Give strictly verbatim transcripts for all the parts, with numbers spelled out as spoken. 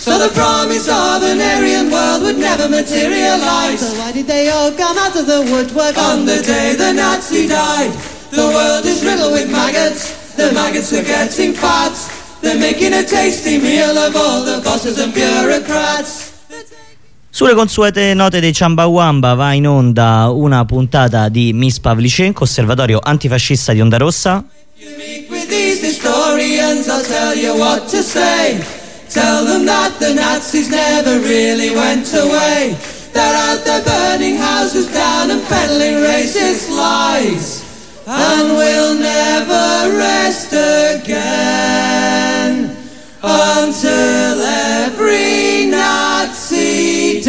So the promise of an Aryan world would never materialize. So why did they all come out of the woodwork on the day the Nazi died? The world is riddled with maggots. The maggots are getting fat. They're making a tasty meal of all the bosses and bureaucrats. Sulle consuete note dei Ciambawamba va in onda una puntata di Miss Pavlichenko, osservatorio antifascista di Onda Rossa. You meet with these historians, I'll tell you what to say. Tell them that the Nazis never really went away. They're out there burning houses down and peddling racist lies. And we'll never rest again until every Nazi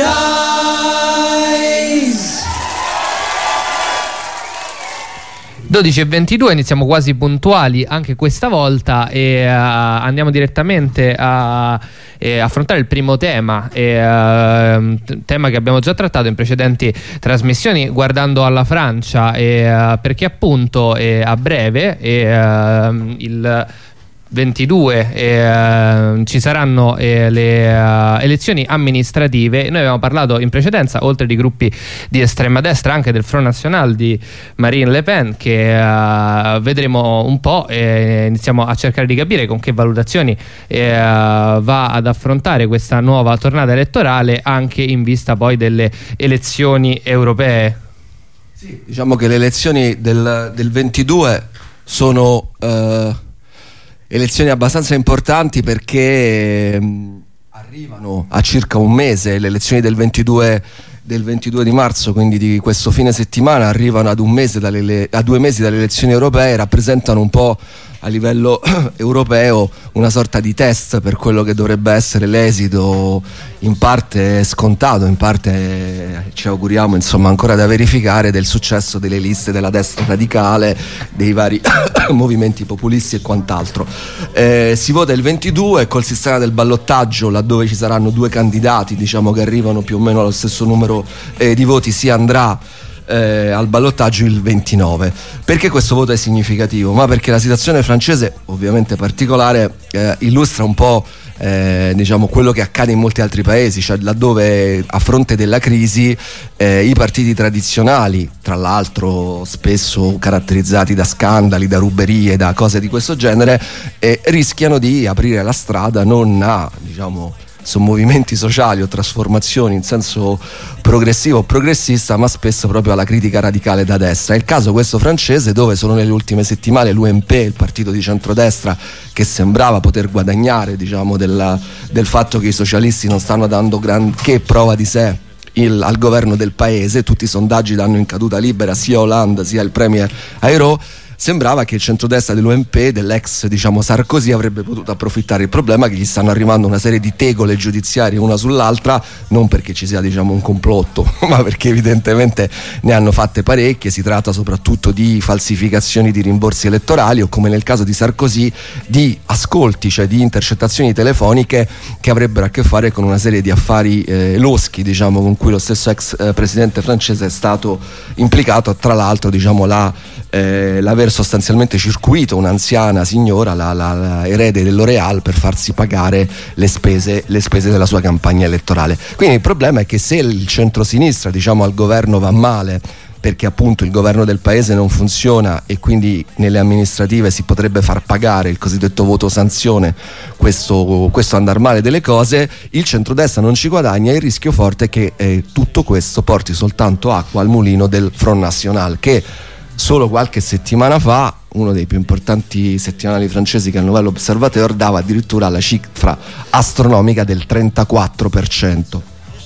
dies. dodici e ventidue, iniziamo quasi puntuali anche questa volta e uh, andiamo direttamente a uh, affrontare il primo tema, e, uh, tema che abbiamo già trattato in precedenti trasmissioni guardando alla Francia, e, uh, perché appunto eh, a breve e, uh, il ventidue eh, ci saranno eh, le uh, elezioni amministrative. Noi abbiamo parlato in precedenza, oltre di gruppi di estrema destra, anche del Front National di Marine Le Pen, che uh, vedremo un po' e iniziamo a cercare di capire con che valutazioni eh, va ad affrontare questa nuova tornata elettorale, anche in vista poi delle elezioni europee. Sì, diciamo che le elezioni del, del ventidue sono uh... elezioni abbastanza importanti, perché mh, arrivano a circa un mese. Le elezioni del ventidue, del ventidue di marzo, quindi di questo fine settimana, arrivano ad un mese dalle, a due mesi dalle elezioni europee, rappresentano un po' a livello europeo una sorta di test per quello che dovrebbe essere l'esito, in parte scontato, in parte ci auguriamo insomma ancora da verificare, del successo delle liste della destra radicale, dei vari movimenti populisti e quant'altro. Eh, si vota il ventidue col sistema del ballottaggio, laddove ci saranno due candidati, diciamo che arrivano più o meno allo stesso numero eh, di voti, si andrà Eh, al ballottaggio il ventinove. Perché questo voto è significativo? Ma perché la situazione francese, ovviamente particolare, eh, illustra un po' eh, diciamo quello che accade in molti altri paesi, cioè laddove a fronte della crisi eh, i partiti tradizionali, tra l'altro spesso caratterizzati da scandali, da ruberie, da cose di questo genere, eh, rischiano di aprire la strada non a, diciamo, sono movimenti sociali o trasformazioni in senso progressivo o progressista, ma spesso proprio alla critica radicale da destra. È il caso questo francese, dove solo nelle ultime settimane l'U M P, il partito di centrodestra che sembrava poter guadagnare, diciamo, del, del fatto che i socialisti non stanno dando granché prova di sé il, al governo del paese, tutti i sondaggi danno in caduta libera sia Hollande sia il premier Ayrault. Sembrava che il centrodestra dell'U M P, dell'ex, diciamo, Sarkozy, avrebbe potuto approfittare. Il problema è che gli stanno arrivando una serie di tegole giudiziarie una sull'altra, non perché ci sia, diciamo, un complotto, ma perché evidentemente ne hanno fatte parecchie. Si tratta soprattutto di falsificazioni di rimborsi elettorali, o, come nel caso di Sarkozy, di ascolti, cioè di intercettazioni telefoniche che avrebbero a che fare con una serie di affari eh, loschi, diciamo, con cui lo stesso ex eh, presidente francese è stato implicato. Tra l'altro, diciamo, la, eh, l'aver sostanzialmente circuito un'anziana signora, la, la, la erede del L'Oréal, per farsi pagare le spese, le spese della sua campagna elettorale. Quindi il problema è che se il centrosinistra, diciamo, al governo va male, perché appunto il governo del paese non funziona e quindi nelle amministrative si potrebbe far pagare il cosiddetto voto sanzione questo, questo andar male delle cose, il centrodestra non ci guadagna. Il rischio forte è che eh, tutto questo porti soltanto acqua al mulino del Front National, che solo qualche settimana fa, uno dei più importanti settimanali francesi, che è il Nouvel Observateur, dava addirittura la cifra astronomica del trentaquattro per cento.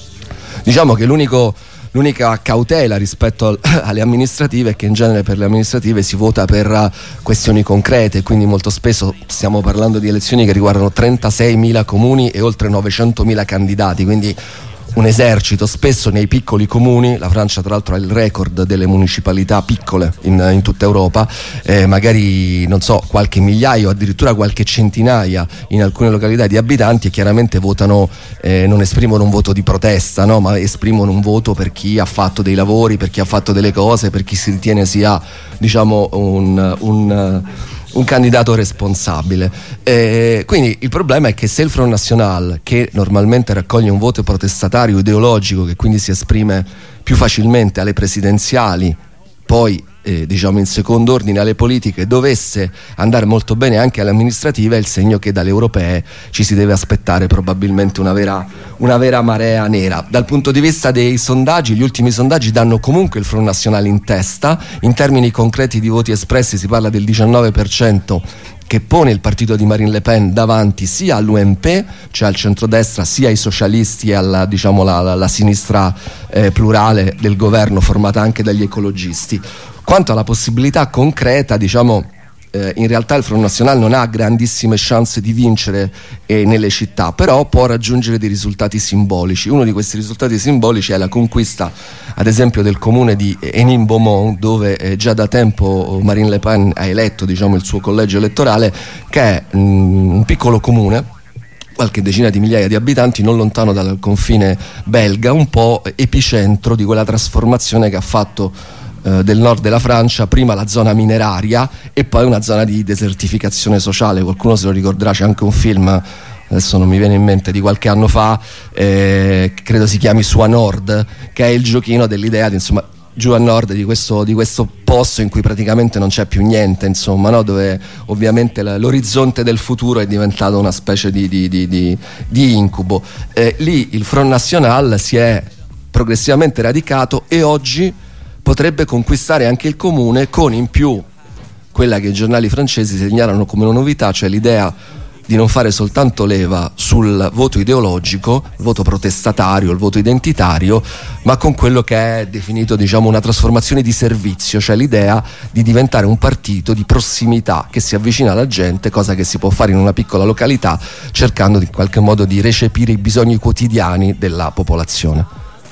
Diciamo che l'unico, l'unica cautela rispetto al, alle amministrative è che in genere per le amministrative si vota per questioni concrete, quindi molto spesso stiamo parlando di elezioni che riguardano trentaseimila comuni e oltre novecentomila candidati, quindi un esercito. Spesso nei piccoli comuni, la Francia tra l'altro ha il record delle municipalità piccole in, in tutta Europa, eh, magari non so, qualche migliaio, addirittura qualche centinaia in alcune località di abitanti, e chiaramente votano, eh, non esprimono un voto di protesta, no? Ma esprimono un voto per chi ha fatto dei lavori, per chi ha fatto delle cose, per chi si ritiene sia, diciamo, un, un un candidato responsabile. Eh, quindi il problema è che se il Front National, che normalmente raccoglie un voto protestatario ideologico, che quindi si esprime più facilmente alle presidenziali, poi eh, diciamo in secondo ordine alle politiche, dovesse andare molto bene anche alle amministrative, è il segno che dalle europee ci si deve aspettare probabilmente una vera, una vera marea nera. Dal punto di vista dei sondaggi, gli ultimi sondaggi danno comunque il Front National in testa. In termini concreti di voti espressi si parla del diciannove per cento, che pone il partito di Marine Le Pen davanti sia all'U M P, cioè al centrodestra, sia ai socialisti e alla, diciamo, la, la, la sinistra eh, plurale del governo, formata anche dagli ecologisti. Quanto alla possibilità concreta, diciamo, eh, in realtà il Front National non ha grandissime chance di vincere eh, nelle città, però può raggiungere dei risultati simbolici. Uno di questi risultati simbolici è la conquista, ad esempio, del comune di Hénin-Beaumont, dove eh, già da tempo Marine Le Pen ha eletto, diciamo, il suo collegio elettorale, che è mh, un piccolo comune, qualche decina di migliaia di abitanti, non lontano dal confine belga, un po' epicentro di quella trasformazione che ha fatto eh, del nord della Francia prima la zona mineraria e poi una zona di desertificazione sociale. Qualcuno se lo ricorderà, c'è anche un film, adesso non mi viene in mente, di qualche anno fa, eh, credo si chiami Su a Nord, che è il giochino dell'idea di, insomma, giù a nord di questo, di questo posto in cui praticamente non c'è più niente, insomma, no? Dove ovviamente l'orizzonte del futuro è diventato una specie di, di, di, di, di incubo. Eh, lì il Front National si è progressivamente radicato e oggi potrebbe conquistare anche il comune, con in più quella che i giornali francesi segnalano come una novità, cioè l'idea di non fare soltanto leva sul voto ideologico, il voto protestatario, il voto identitario, ma con quello che è definito, diciamo, una trasformazione di servizio, cioè l'idea di diventare un partito di prossimità che si avvicina alla gente, cosa che si può fare in una piccola località, cercando in qualche modo di recepire i bisogni quotidiani della popolazione.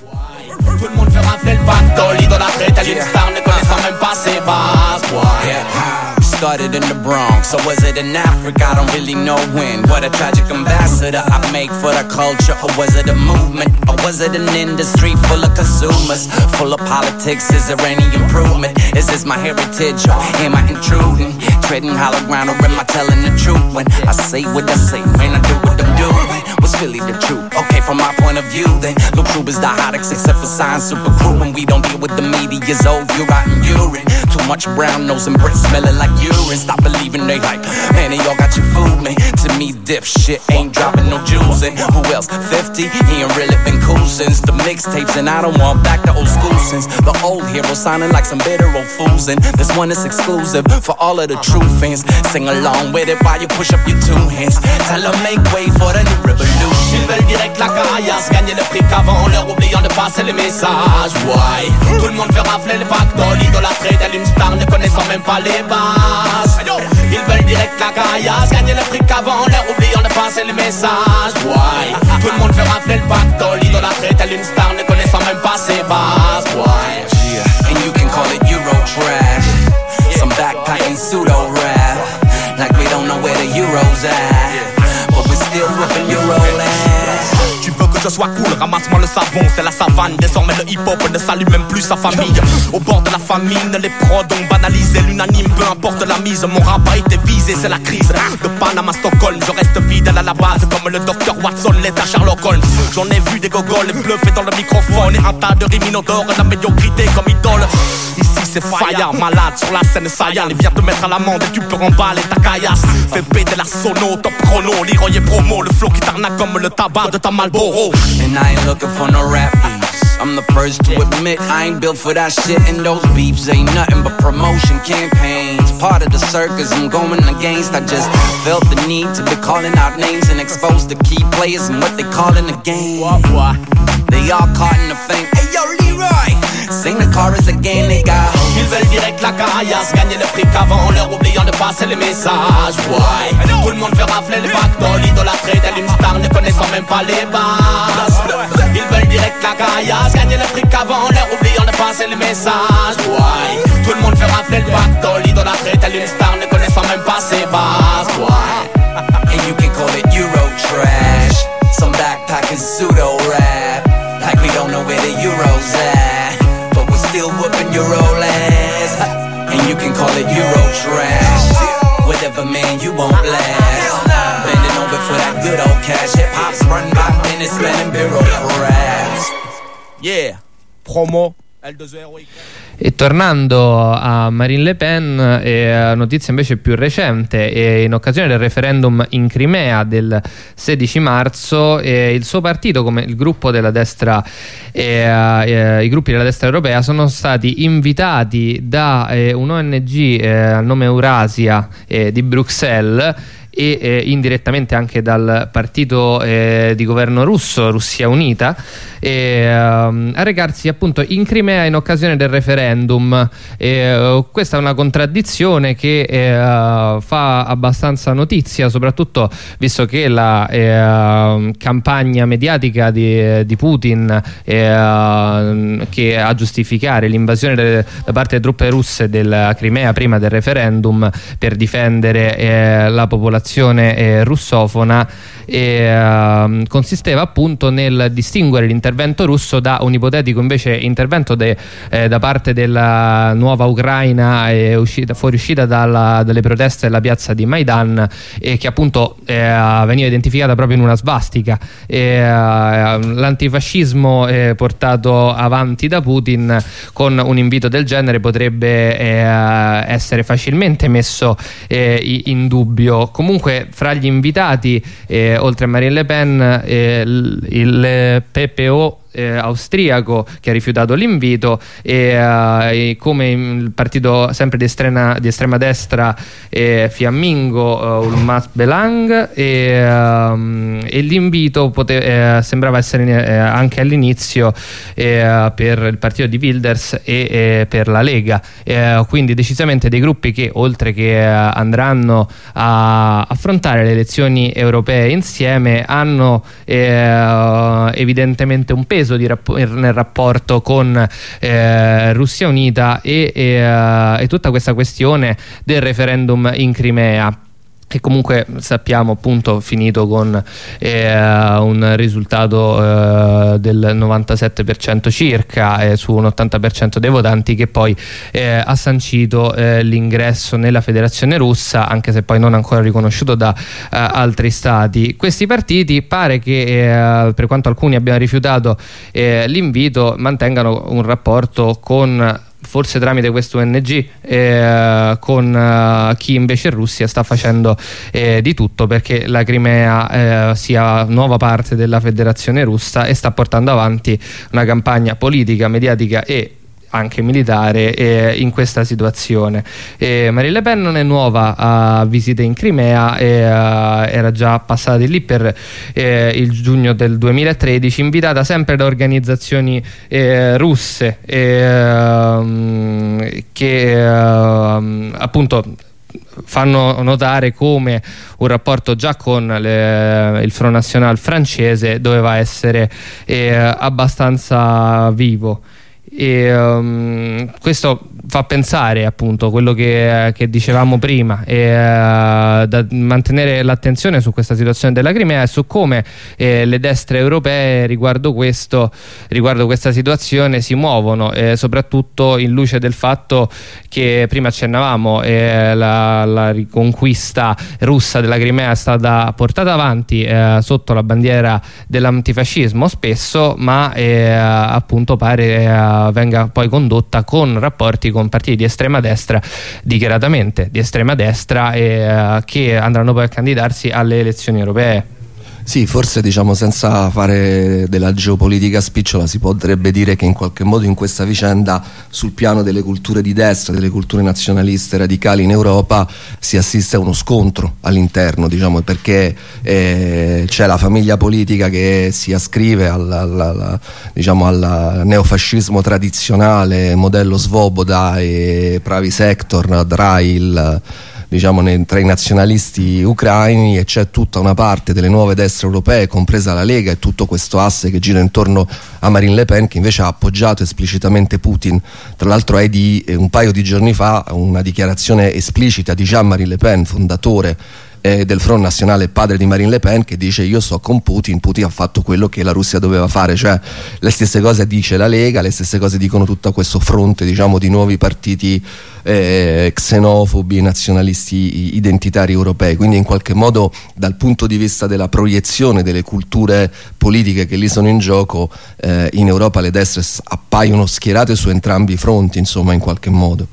Tout le monde fait rafler le pactole, idolâtré tel une star, ne connaissant même pas ses bases. Started in the Bronx, so was it in Africa? I don't really know when. What a tragic ambassador I make for the culture. Or was it a movement? Or was it an industry full of consumers? Full of politics, is there any improvement? Is this my heritage or am I intruding? Treading hollow ground or am I telling the truth? When I say what I say, when I do what I'm doing, was really the truth? Okay, from my point of view then, Luke Troop is dichotics except for science super crew. When we don't deal with the media's old, you're rotten urine. Too much brown nose and breath smelling like urine. Stop believing they hype, man, they all got you fooled, man. To me, dipshit ain't dropping no jewels. And who else? fifty? He ain't really been cool since the mixtapes, and I don't want back to old school since the old heroes sounding like some bitter old fools. And this one is exclusive for all of the true fans. Sing along with it while you push up your two hands. Tell them make way for the new revolution. Ils veulent direct la caillasse, gagner le fric avant l'heure, oubliant de passer les messages. Why? Tout le monde fait rafler les pactoles, idolâtré tel une star, ne connaissant même pas les bases. Ils veulent direct la caillasse, gagner le fric avant l'heure, oubliant de passer les messages. Why? Tout le monde fait rafler le pactole, idolâtré tel une star, ne connaissant même pas ses bases. Why? Yeah. And you can call it Euro trash, some backpacking pseudo rap, like we don't know where the Euro's at, but we still whipping Euro ass. Tu veux que je sois cool, ramasse-moi le savon, c'est la savane. Désormais le hip-hop ne salue même plus sa famille. Au bord de la famine, les prods ont banalisé l'unanime, peu importe la mise. Mon rap a été visé, c'est la crise. De Panama à Stockholm, je reste fidèle à la base, comme le docteur Watson l'est à Sherlock Holmes. J'en ai vu des gogoles et bluffés dans le microphone, et un tas de rimes inodores, la médiocrité comme idole. Ici c'est Fire, malade sur la scène saillante. Il vient te mettre à l'amende et tu peux remballer ta caillasse. Fais péter la sono, top chrono, Leroy et promo, le flow qui t'arnaque comme le tabac de ta Marlboro. And I ain't looking for no rap beefs, I'm the first to admit I ain't built for that shit. And those beefs ain't nothing but promotion campaigns, part of the circus I'm going against. I just felt the need to be calling out names and expose the key players and what they call in the game. What, what? They all caught in the fame. Hey yo Leroy, sing the chorus again, they got. Ils veulent direct la caillasse, gagner le fric avant l'heure, oubliant de passer les messages. Why? Tout le monde fait rafler les pactoles, idolâtré tel une star, ne connaissant même pas les bases. Ils veulent direct la caillasse, gagner le fric avant l'heure, oubliant de passer les messages. Why? Tout le monde fait rafler le pactole, idolâtré tel une star, ne connaissant même pas ses bases. Why? And you can call it Euro trash, some backpacking pseudo rap, like we don't know where the Euro's at, but we're still whooping Euro ass. And you can call it Euro trash, with it's spinning bureaucrats. Yeah, promo L due zero. E tornando a Marine Le Pen, eh, notizia invece più recente, eh, in occasione del referendum in Crimea del sedici marzo, eh, il suo partito, come il gruppo della destra, eh, eh, i gruppi della destra europea sono stati invitati da eh, un O N G eh, al nome Eurasia eh, di Bruxelles e eh, indirettamente anche dal partito eh, di governo russo, Russia Unita, e, um, a recarsi appunto in Crimea in occasione del referendum. E, uh, questa è una contraddizione che eh, uh, fa abbastanza notizia, soprattutto visto che la eh, uh, campagna mediatica di, di Putin eh, uh, che a giustificare l'invasione de, da parte delle truppe russe della Crimea prima del referendum per difendere eh, la popolazione Eh, russofona eh, uh, consisteva appunto nel distinguere l'intervento russo da un ipotetico invece intervento de, eh, da parte della nuova Ucraina eh, uscita, fuoriuscita dalla, dalle proteste della piazza di Maidan e eh, che appunto eh, veniva identificata proprio in una svastica. Eh, uh, l'antifascismo eh, portato avanti da Putin con un invito del genere potrebbe eh, essere facilmente messo eh, in dubbio. Comunque fra gli invitati eh, oltre a Marine Le Pen eh, il, il P P O Eh, austriaco che ha rifiutato l'invito e, uh, e come il partito sempre di estrema, di estrema destra eh, fiammingo uh, Ulmas Belang e, um, e l'invito pote- eh, sembrava essere eh, anche all'inizio eh, per il partito di Wilders e eh, per la Lega, eh, quindi decisamente dei gruppi che oltre che eh, andranno a affrontare le elezioni europee insieme hanno eh, evidentemente un peso Di rapp- nel rapporto con eh, Russia Unita e, e, uh, e tutta questa questione del referendum in Crimea, che comunque sappiamo appunto finito con eh, un risultato eh, del novantasette per cento circa eh, su un ottanta per cento dei votanti, che poi eh, ha sancito eh, l'ingresso nella Federazione Russa, anche se poi non ancora riconosciuto da eh, altri stati. Questi partiti pare che eh, per quanto alcuni abbiano rifiutato eh, l'invito, mantengano un rapporto con, forse tramite questo O N G, eh, con eh, chi invece in Russia sta facendo eh, di tutto perché la Crimea eh, sia nuova parte della Federazione Russa e sta portando avanti una campagna politica, mediatica e anche militare eh, in questa situazione. eh, Marine Le Pen non è nuova a visite in Crimea, eh, era già passata di lì per eh, il giugno del duemilatredici, invitata sempre da organizzazioni eh, russe eh, che eh, appunto fanno notare come un rapporto già con le, il Front National francese doveva essere eh, abbastanza vivo. E um, questo fa pensare appunto quello che, che dicevamo prima, e, uh, da mantenere l'attenzione su questa situazione della Crimea e su come eh, le destre europee riguardo questo riguardo questa situazione si muovono, eh, soprattutto in luce del fatto che prima accennavamo eh, la, la riconquista russa della Crimea è stata portata avanti eh, sotto la bandiera dell'antifascismo spesso, ma eh, appunto pare eh, venga poi condotta con rapporti con partiti di estrema destra, dichiaratamente di estrema destra, e, uh, che andranno poi a candidarsi alle elezioni europee. Sì, forse diciamo senza fare della geopolitica spicciola si potrebbe dire che in qualche modo in questa vicenda sul piano delle culture di destra, delle culture nazionaliste radicali in Europa si assiste a uno scontro all'interno, diciamo, perché eh, c'è la famiglia politica che si ascrive al, al, al, diciamo, al neofascismo tradizionale modello Svoboda e Pravi Sektor, Drail, diciamo, nei, tra i nazionalisti ucraini, e c'è tutta una parte delle nuove destre europee, compresa la Lega, e tutto questo asse che gira intorno a Marine Le Pen, che invece ha appoggiato esplicitamente Putin. Tra l'altro è di eh, un paio di giorni fa una dichiarazione esplicita di Jean-Marie Le Pen, fondatore eh, del Front Nazionale, padre di Marine Le Pen, che dice io sto con Putin, Putin ha fatto quello che la Russia doveva fare, cioè le stesse cose dice la Lega, le stesse cose dicono tutto questo fronte, diciamo, di nuovi partiti eh, xenofobi e nazionalisti identitari europei. Quindi in qualche modo dal punto di vista della proiezione delle culture politiche che lì sono in gioco, eh, in Europa le destre appaiono schierate su entrambi i fronti, insomma, in qualche modo.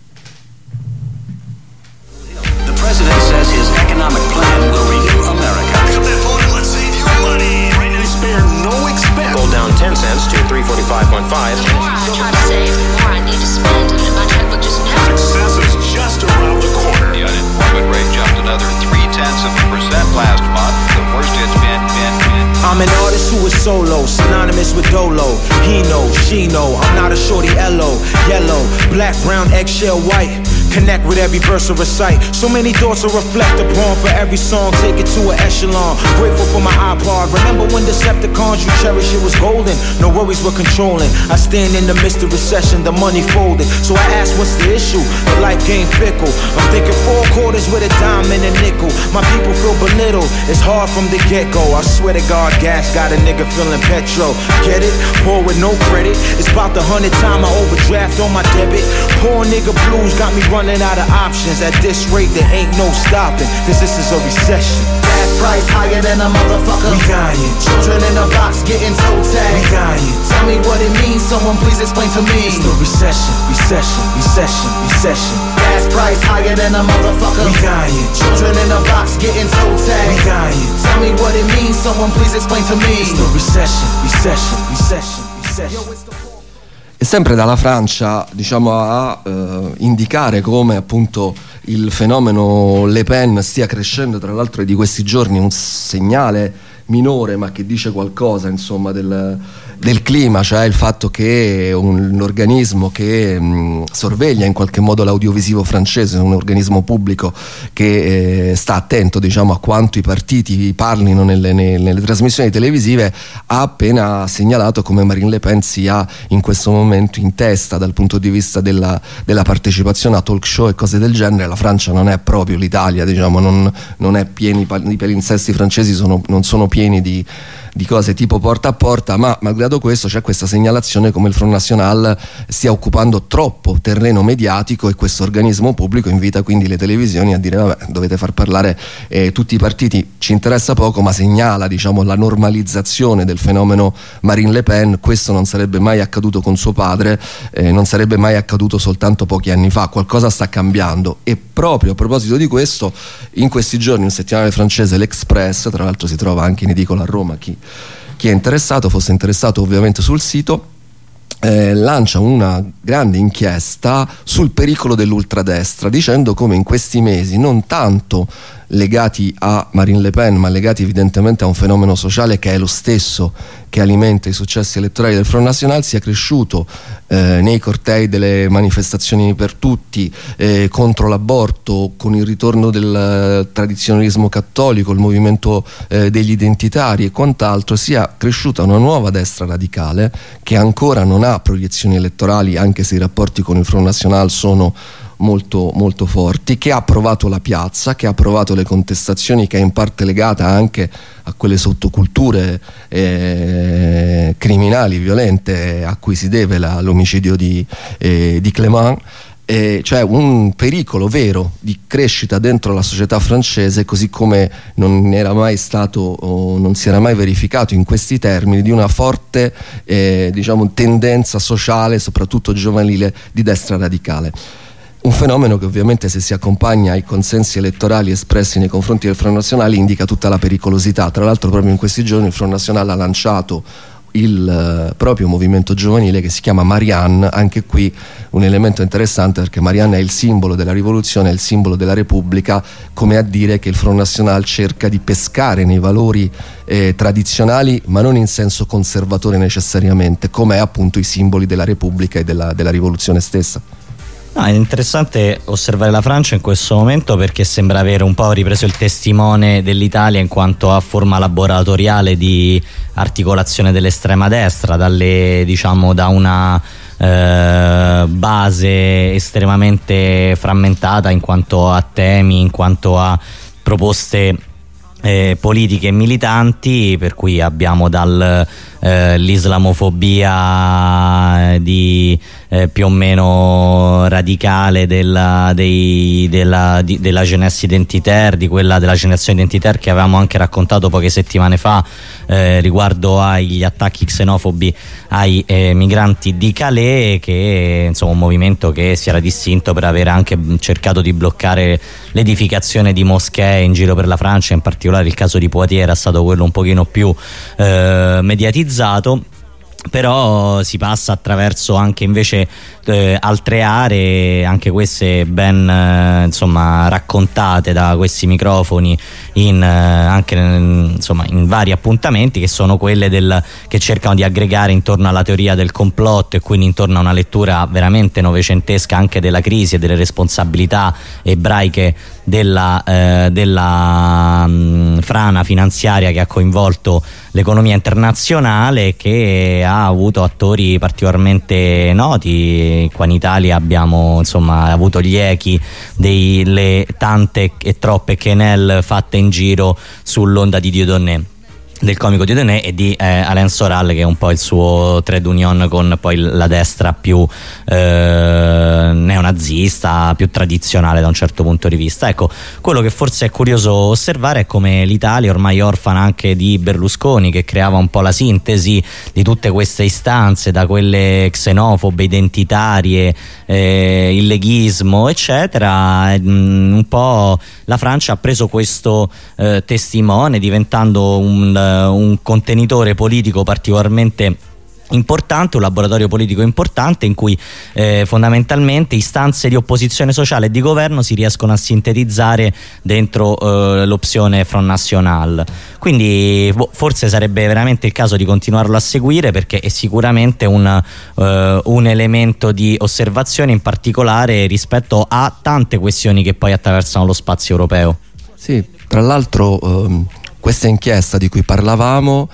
The president says his economic plan will renew America. Pick up that phone and let's save you money. Right now, spare no expense. Gold down ten cents to three forty-five point five. The more I try to save, the more I need to spend, and my checkbook just never. Success is just around the corner. The unemployment rate jumped another three tenths of a percent last month. The worst it's been, been, been. I'm an artist who is solo, synonymous with Dolo. He know, she know, I'm not a shorty L-O. Yellow, black, brown, eggshell, white. Connect with every verse I recite. So many thoughts to reflect upon. For every song, take it to an echelon. Grateful for my iPod. Remember when Decepticons you cherish, it was golden. No worries were controlling. I stand in the midst of recession, the money folded. So I ask, what's the issue? The life game fickle. I'm thinking four quarters with a dime and a nickel. My people feel belittled. It's hard from the get-go. I swear to God, gas got a nigga feeling petro. Get it? Poor with no credit. It's about the hundred time I overdraft on my debit. Poor nigga blues got me running out of options. At this rate there ain't no stopping, cause this is a recession. Gas price higher than a motherfucker. We dying. Children in a box getting toe tagged. We dying. Tell me what it means, someone please explain to me. It's the recession, recession, recession, recession. Gas price higher than a motherfucker. We dying. Children in a box getting toe tagged. We dying. Tell me what it means, someone please explain to me. It's the recession, recession, recession, recession. Yo, it's the E sempre dalla Francia, diciamo, a eh, indicare come appunto il fenomeno Le Pen stia crescendo, tra l'altro è di questi giorni un segnale minore ma che dice qualcosa, insomma, del, del clima, cioè il fatto che un, un organismo che mh, sorveglia in qualche modo l'audiovisivo francese, un organismo pubblico che eh, sta attento, diciamo, a quanto i partiti parlino nelle, nelle, nelle trasmissioni televisive, ha appena segnalato come Marine Le Pen sia in questo momento in testa dal punto di vista della, della partecipazione a talk show e cose del genere. La Francia non è proprio l'Italia, diciamo, non, non è pieni, i palinsesti francesi sono, non sono pieni di, di cose tipo porta a porta, ma malgrado questo c'è questa segnalazione come il Front National stia occupando troppo terreno mediatico e questo organismo pubblico invita quindi le televisioni a dire vabbè, dovete far parlare eh, tutti i partiti, ci interessa poco, ma segnala, diciamo, la normalizzazione del fenomeno Marine Le Pen. Questo non sarebbe mai accaduto con suo padre, eh, non sarebbe mai accaduto soltanto pochi anni fa, qualcosa sta cambiando. E proprio a proposito di questo, in questi giorni un settimanale francese, l'Express, tra l'altro si trova anche in edicola a Roma, chi, chi è interessato, fosse interessato ovviamente sul sito, eh, lancia una grande inchiesta sul pericolo dell'ultradestra, dicendo come in questi mesi, non tanto legati a Marine Le Pen ma legati evidentemente a un fenomeno sociale che è lo stesso che alimenta i successi elettorali del Front National, sia cresciuto eh, nei cortei delle manifestazioni per tutti eh, contro l'aborto, con il ritorno del eh, tradizionalismo cattolico, il movimento eh, degli identitari e quant'altro, sia cresciuta una nuova destra radicale che ancora non ha proiezioni elettorali, anche se i rapporti con il Front National sono molto molto forti, che ha provato la piazza, che ha provato le contestazioni, che è in parte legata anche a quelle sottoculture eh, criminali, violente a cui si deve la, l'omicidio di, eh, di Clément. Eh, cioè un pericolo vero di crescita dentro la società francese, così come non era mai stato o non si era mai verificato in questi termini, di una forte eh, diciamo tendenza sociale, soprattutto giovanile, di destra radicale. Un fenomeno che ovviamente, se si accompagna ai consensi elettorali espressi nei confronti del Front National, indica tutta la pericolosità. Tra l'altro proprio in questi giorni il Front National ha lanciato il uh, proprio movimento giovanile che si chiama Marianne. Anche qui un elemento interessante, perché Marianne è il simbolo della rivoluzione, è il simbolo della Repubblica, come a dire che il Front National cerca di pescare nei valori eh, tradizionali, ma non in senso conservatore necessariamente, come è appunto i simboli della Repubblica e della, della rivoluzione stessa. No, è interessante osservare la Francia in questo momento, perché sembra avere un po' ripreso il testimone dell'Italia in quanto a forma laboratoriale di articolazione dell'estrema destra, dalle, diciamo, da una eh, base estremamente frammentata in quanto a temi, in quanto a proposte Eh, politiche e militanti, per cui abbiamo dal eh, l'islamofobia di eh, più o meno radicale della, dei, della, di, della jeunesse identitaire, di quella della generazione identitaire che avevamo anche raccontato poche settimane fa eh, riguardo agli attacchi xenofobi ai eh, migranti di Calais, che insomma un movimento che si era distinto per aver anche cercato di bloccare l'edificazione di moschee in giro per la Francia, in particolare il caso di Poitiers era stato quello un pochino più eh, mediatizzato. Però si passa attraverso anche invece eh, altre aree, anche queste ben eh, insomma raccontate da questi microfoni in, eh, anche insomma in vari appuntamenti, che sono quelle del, che cercano di aggregare intorno alla teoria del complotto e quindi intorno a una lettura veramente novecentesca anche della crisi e delle responsabilità ebraiche della, eh, della mh, frana finanziaria che ha coinvolto l'economia internazionale, che ha avuto attori particolarmente noti. Qua in Italia abbiamo insomma avuto gli echi delle tante e troppe quenelle fatte in giro sull'onda di Dieudonné, del comico Dieudonné, e di eh, Alain Soral, che è un po' il suo trade union con poi la destra più eh, neonazista, più tradizionale da un certo punto di vista. Ecco, quello che forse è curioso osservare è come l'Italia, ormai orfana anche di Berlusconi, che creava un po' la sintesi di tutte queste istanze, da quelle xenofobe, identitarie, eh, il leghismo eccetera, mh, un po' la Francia ha preso questo eh, testimone, diventando un un contenitore politico particolarmente importante, un laboratorio politico importante in cui eh, fondamentalmente istanze di opposizione sociale e di governo si riescono a sintetizzare dentro eh, l'opzione Front National. Quindi boh, forse sarebbe veramente il caso di continuarlo a seguire, perché è sicuramente un, eh, un elemento di osservazione, in particolare rispetto a tante questioni che poi attraversano lo spazio europeo. Sì, tra l'altro ehm, questa inchiesta di cui parlavamo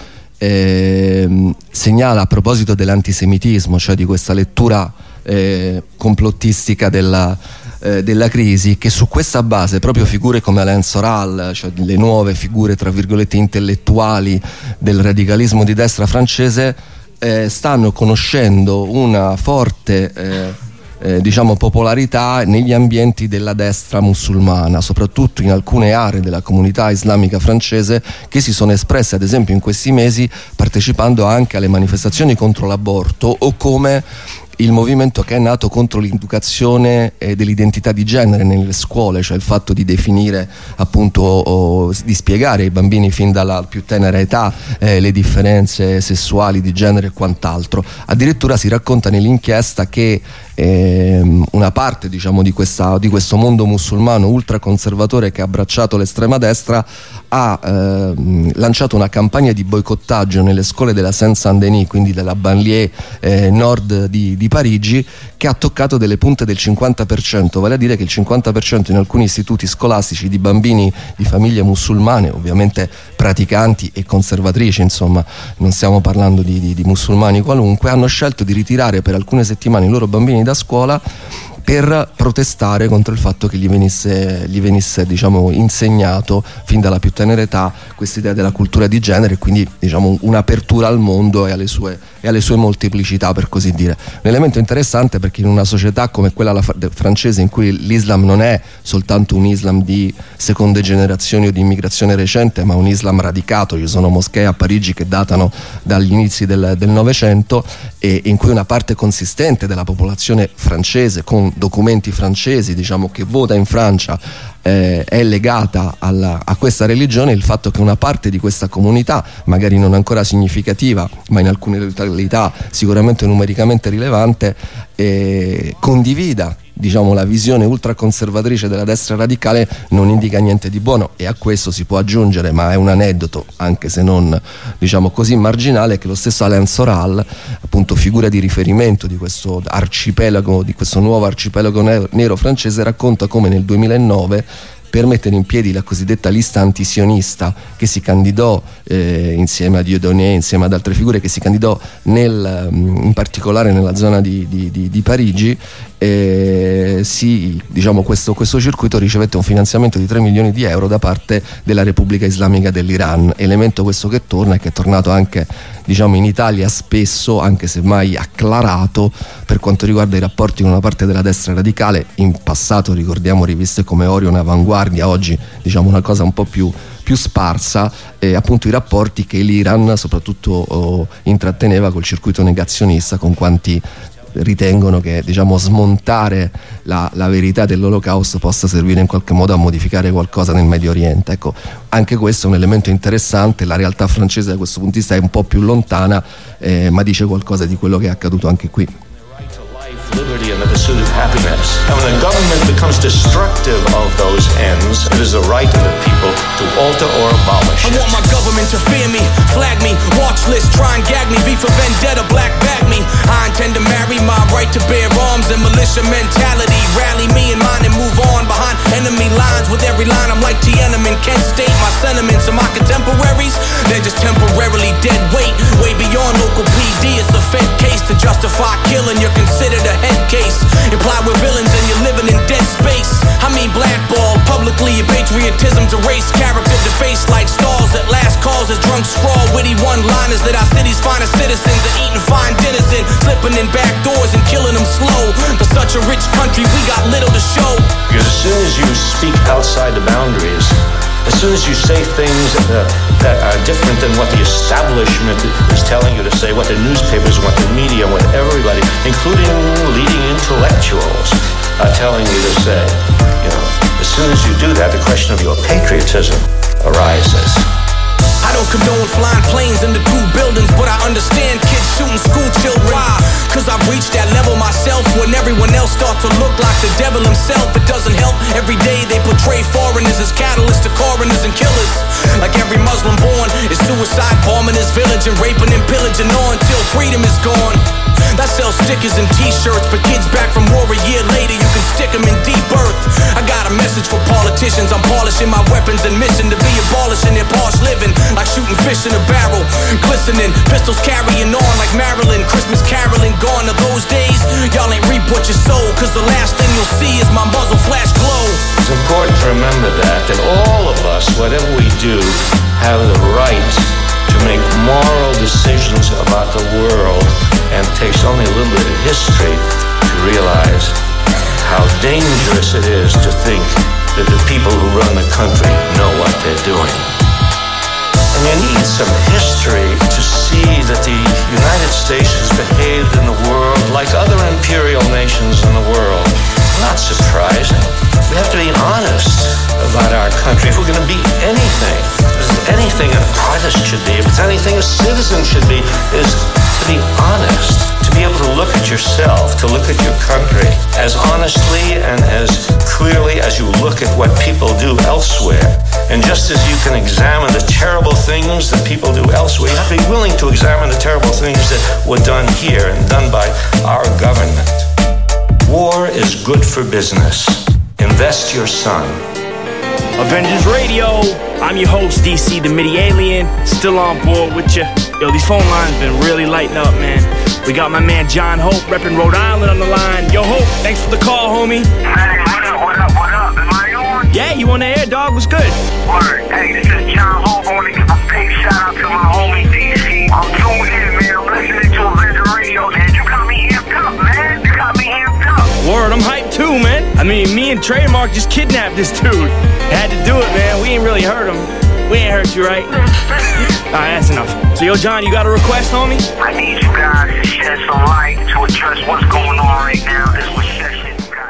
eh, segnala, a proposito dell'antisemitismo, cioè di questa lettura eh, complottistica della, eh, della crisi, che su questa base proprio figure come Alain Soral, cioè le nuove figure tra virgolette intellettuali del radicalismo di destra francese, eh, stanno conoscendo una forte eh, Eh, diciamo popolarità negli ambienti della destra musulmana, soprattutto in alcune aree della comunità islamica francese, che si sono espresse ad esempio in questi mesi partecipando anche alle manifestazioni contro l'aborto, o come il movimento che è nato contro l'inducazione eh, dell'identità di genere nelle scuole, cioè il fatto di definire appunto o, di spiegare ai bambini fin dalla più tenera età eh, le differenze sessuali di genere e quant'altro. Addirittura si racconta nell'inchiesta che eh, una parte diciamo di, questa, di questo mondo musulmano ultraconservatore che ha abbracciato l'estrema destra ha eh, lanciato una campagna di boicottaggio nelle scuole della Seine-Saint-Denis, quindi della banlieue eh, nord di, di Parigi, che ha toccato delle punte del cinquanta per cento, vale a dire che il cinquanta per cento in alcuni istituti scolastici di bambini di famiglie musulmane, ovviamente praticanti e conservatrici, insomma non stiamo parlando di, di, di musulmani qualunque, hanno scelto di ritirare per alcune settimane i loro bambini da scuola per protestare contro il fatto che gli venisse, gli venisse diciamo, insegnato fin dalla più tenera età questa idea della cultura di genere, e quindi diciamo, un'apertura al mondo e alle, sue, e alle sue molteplicità, per così dire. Un elemento interessante, perché in una società come quella la, francese, in cui l'Islam non è soltanto un Islam di seconde generazioni o di immigrazione recente, ma un Islam radicato, ci sono moschee a Parigi che datano dagli inizi del Novecento, e in cui una parte consistente della popolazione francese, con documenti francesi, diciamo, che vota in Francia, eh, è legata alla, a questa religione, il fatto che una parte di questa comunità, magari non ancora significativa, ma in alcune località sicuramente numericamente rilevante, eh, condivida diciamo la visione ultraconservatrice della destra radicale, non indica niente di buono. E a questo si può aggiungere, ma è un aneddoto anche se non diciamo così marginale, che lo stesso Alain Soral, appunto figura di riferimento di questo arcipelago, di questo nuovo arcipelago nero, nero francese, racconta come nel duemilanove, per mettere in piedi la cosiddetta lista antisionista che si candidò eh, insieme a Dieudonné, insieme ad altre figure, che si candidò nel, in particolare nella zona di, di, di, di Parigi, eh, si, diciamo, questo, questo circuito ricevette un finanziamento di tre milioni di euro da parte della Repubblica Islamica dell'Iran, elemento questo che torna e che è tornato anche, diciamo, in Italia spesso, anche se mai acclarato, per quanto riguarda i rapporti con una parte della destra radicale. In passato ricordiamo riviste come Orion, Avanguardia, oggi diciamo una cosa un po' più più sparsa, eh, appunto i rapporti che l'Iran soprattutto oh, intratteneva col circuito negazionista, con quanti ritengono che, diciamo, smontare la, la verità dell'Olocausto possa servire in qualche modo a modificare qualcosa nel Medio Oriente. Ecco, anche questo è un elemento interessante. La realtà francese da questo punto di vista è un po' più lontana, eh, ma dice qualcosa di quello che è accaduto anche qui. Liberty and the pursuit of happiness. And when the government becomes destructive of those ends, it is the right of the people to alter or abolish I it. want my government to fear me, flag me, watch list, try and gag me, V for vendetta, black bag me. I intend to marry my right to bear arms and militia mentality. Rally me and mine and move on behind enemy lines. With every line I'm like Tiananmen, Kent State. My sentiments are my contemporaries, they're just temporarily dead weight. Way beyond local P D, it's a Fed case to justify killing. You're considered a head case. Imply we're villains and you're living in dead space. I mean blackball publicly, your patriotism's erased. Character defaced like stars at last calls as drunk scrawl. Witty one-liners that our city's finest citizens are eating fine dinners in, slipping in back doors and killing them slow. For such a rich country, we got little to show. Because as soon as you speak outside the boundaries, as soon as you say things uh, that are different than what the establishment is telling you to say, what the newspapers, what the media, what everybody, including leading intellectuals, are telling you to say, you know, as soon as you do that, the question of your patriotism arises. I don't condone flying planes into two buildings, but I understand kids shooting school children. Why? Cause I've reached that level myself when everyone else starts to look like the devil himself. It doesn't help. Every day they portray foreigners as catalysts to coroners and killers. Like every Muslim born is suicide bombing his village and raping and pillaging on till freedom is gone. That sells stickers and t-shirts for kids back from war a year later. You can stick them in deep earth. I got a message for politicians. I'm polishing my weapons and mission to be abolishing their posh living. Like shooting fish in a barrel, glistening, pistols carrying on like Maryland. Christmas caroling, gone are those days. Y'all ain't reap what you sow, cause the last thing you'll see is my muzzle flash glow. It's important to remember that, that all of us, whatever we do, have the right to make moral decisions about the world, and it takes only a little bit of history to realize how dangerous it is to think that the people who run the country know what they're doing. And you need some history to see that the United States has behaved in the world like other imperial nations in the world. It's not surprising. We have to be honest about our country. If we're going to be anything, if there's anything an artist should be, if it's anything a citizen should be, is to be honest, to be able to look at yourself, to look at your country as honestly and as clearly as you look at what people do elsewhere. And just as you can examine the terrible things that people do elsewhere, you have to be willing to examine the terrible things that were done here and done by our government. War is good for business. Invest your son. Avengers Radio, I'm your host, D C the Midi Alien, still on board with you. Yo, these phone lines been really lighting up, man. We got my man John Hope repping Rhode Island on the line. Yo, Hope, thanks for the call, homie. Hey, what up, what up, what up? Am I on? Yeah, you on the air, dog? What's good? Word. Hey, this is John Hope. I want to give a big shout out to my homie D C. I'm tuned in, man. I'm listening to Avengers Radio. Man, you got me amped up, man. You got me amped up. Word, I'm hyped too, man. I mean, me and Trademark just kidnapped this dude. Had to do it, man. We ain't really hurt him. We ain't hurt you, right? Alright, that's enough. So, yo, John, you got a request, homie? I need you guys to shed some light to address what's going on right now. This recession.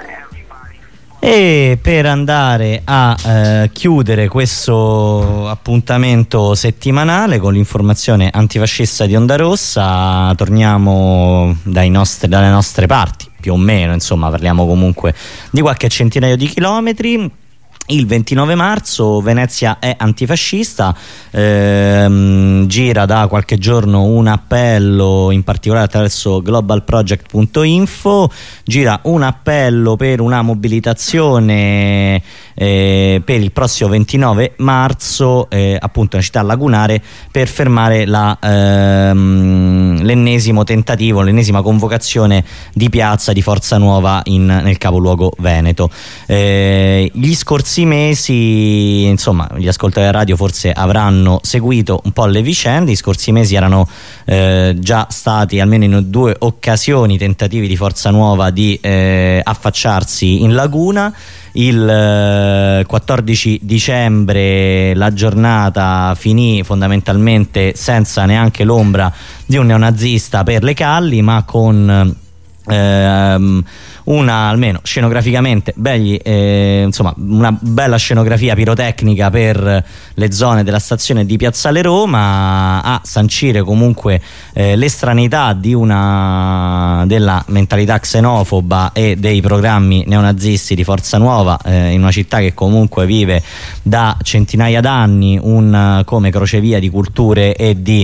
E per andare a eh, chiudere questo appuntamento settimanale con l'informazione antifascista di Onda Rossa, torniamo dai nostri, dalle nostre parti, più o meno, insomma, parliamo comunque di qualche centinaio di chilometri. Il ventinove marzo Venezia è antifascista, ehm, gira da qualche giorno un appello, in particolare attraverso global project punto info, gira un appello per una mobilitazione eh, per il prossimo ventinove marzo, eh, appunto nella città lagunare, per fermare la, ehm, l'ennesimo tentativo, l'ennesima convocazione di piazza di Forza Nuova in, nel capoluogo veneto. Eh, gli scorsi mesi, insomma, gli ascoltatori radio forse avranno seguito un po' le vicende. Gli scorsi mesi erano eh, già stati almeno in due occasioni tentativi di Forza Nuova di eh, affacciarsi in laguna. Il eh, quattordici dicembre la giornata finì fondamentalmente senza neanche l'ombra di un neonazista per le calli, ma con ehm, una, almeno scenograficamente, belli, eh, insomma, una bella scenografia pirotecnica per le zone della stazione di Piazzale Roma, a sancire comunque eh, l'estraneità di una della mentalità xenofoba e dei programmi neonazisti di Forza Nuova, eh, in una città che comunque vive da centinaia d'anni un come crocevia di culture e di,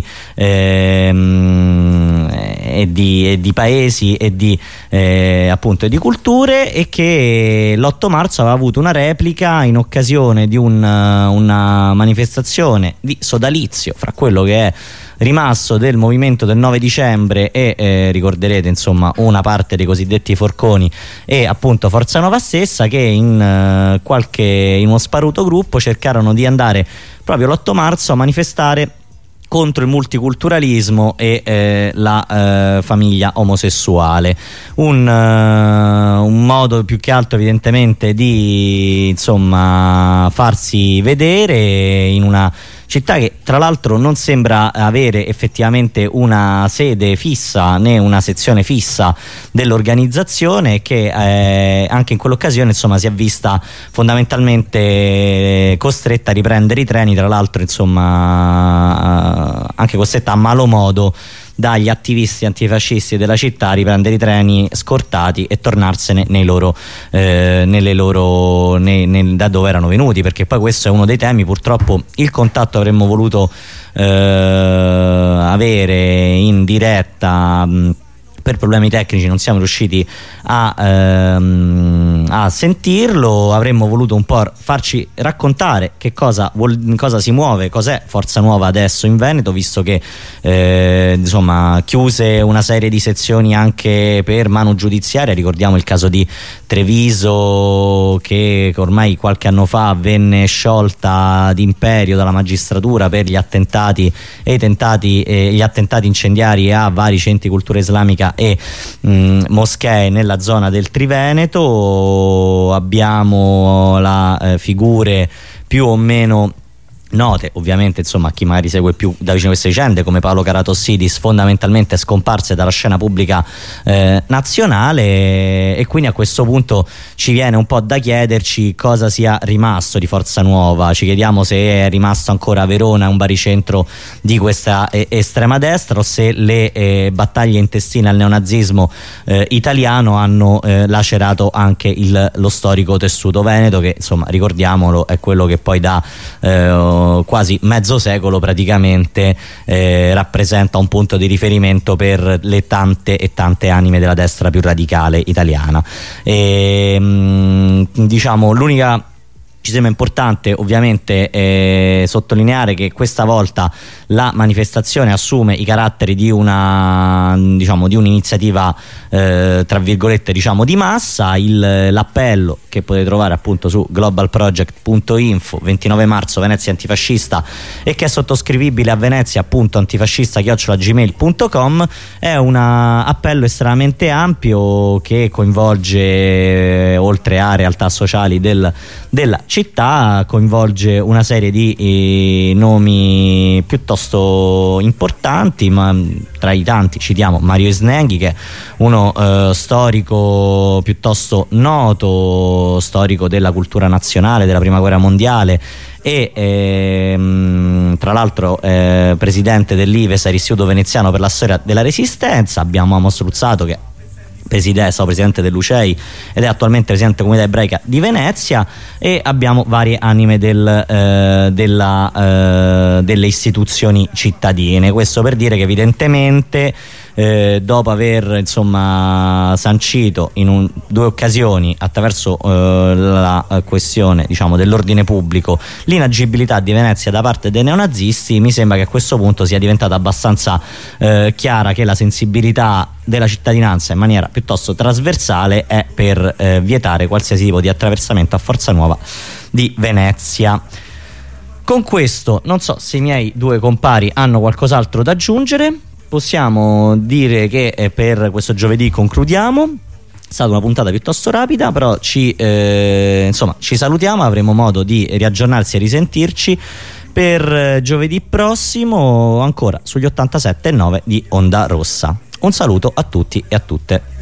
ehm, e di, e di paesi e di eh, appunto di culture, e che l'otto marzo aveva avuto una replica in occasione di un, una manifestazione di sodalizio fra quello che è rimasto del movimento del nove dicembre e eh, ricorderete insomma una parte dei cosiddetti forconi e appunto Forza Nuova stessa, che in uh, qualche in uno sparuto gruppo cercarono di andare proprio l'otto marzo a manifestare contro il multiculturalismo e eh, la eh, famiglia omosessuale. Un, uh, un modo più che altro evidentemente di insomma farsi vedere in una città che tra l'altro non sembra avere effettivamente una sede fissa né una sezione fissa dell'organizzazione, che eh, anche in quell'occasione insomma si è vista fondamentalmente costretta a riprendere i treni, tra l'altro insomma eh, anche costretta a malo modo dagli attivisti antifascisti della città a riprendere i treni scortati e tornarsene nei loro, eh, nelle loro nei, nei, da dove erano venuti, perché poi questo è uno dei temi. Purtroppo il contatto avremmo voluto eh, avere in diretta, mh, per problemi tecnici non siamo riusciti a, ehm, a sentirlo. Avremmo voluto un po' farci raccontare che cosa, vuol, cosa si muove, cos'è Forza Nuova adesso in Veneto, visto che eh, insomma chiuse una serie di sezioni anche per mano giudiziaria. Ricordiamo il caso di Treviso, che ormai qualche anno fa venne sciolta d'imperio dalla magistratura per gli attentati e i tentati, eh, gli attentati incendiari a vari centri di cultura islamica e mh, moschee nella zona del Triveneto. Abbiamo la eh, figure più o meno note, ovviamente insomma chi magari segue più da vicino queste vicende, come Paolo Caratossidis, fondamentalmente scomparse dalla scena pubblica eh, nazionale, e quindi a questo punto ci viene un po' da chiederci cosa sia rimasto di Forza Nuova. Ci chiediamo se è rimasto ancora a Verona un baricentro di questa eh, estrema destra, o se le eh, battaglie intestine al neonazismo eh, italiano hanno eh, lacerato anche il, lo storico tessuto veneto, che insomma ricordiamolo è quello che poi da eh, quasi mezzo secolo praticamente eh, rappresenta un punto di riferimento per le tante e tante anime della destra più radicale italiana. E, mh, diciamo l'unica ci sembra importante ovviamente eh, sottolineare che questa volta la manifestazione assume i caratteri di una diciamo di un'iniziativa eh, tra virgolette diciamo di massa. Il, l'appello che potete trovare appunto su global project punto info, ventinove marzo Venezia antifascista, e che è sottoscrivibile a Venezia appunto antifascista chiocciola gmail punto com, è un appello estremamente ampio che coinvolge eh, oltre a realtà sociali del, della città, coinvolge una serie di eh, nomi piuttosto importanti, ma tra i tanti citiamo Mario Isnenghi, che è uno eh, storico piuttosto noto, storico della cultura nazionale della prima guerra mondiale e ehm, tra l'altro eh, presidente dell'I V E S, Istituto Veneziano per la Storia della Resistenza. Abbiamo Amos Luzzato, che Preside, stato presidente dell'U C E I ed è attualmente presidente della comunità ebraica di Venezia, e abbiamo varie anime del, eh, della, eh, delle istituzioni cittadine. Questo per dire che evidentemente eh, dopo aver insomma sancito in un, due occasioni attraverso eh, la questione diciamo dell'ordine pubblico l'inagibilità di Venezia da parte dei neonazisti, mi sembra che a questo punto sia diventata abbastanza eh, chiara che la sensibilità della cittadinanza in maniera piuttosto trasversale è per eh, vietare qualsiasi tipo di attraversamento a Forza Nuova di Venezia. Con questo non so se i miei due compari hanno qualcos'altro da aggiungere. Possiamo dire che eh, per questo giovedì concludiamo. È stata una puntata piuttosto rapida, però ci, eh, insomma, ci salutiamo, avremo modo di riaggiornarsi e risentirci per eh, giovedì prossimo ancora sugli ottantasette e nove di Onda Rossa. Un saluto a tutti e a tutte.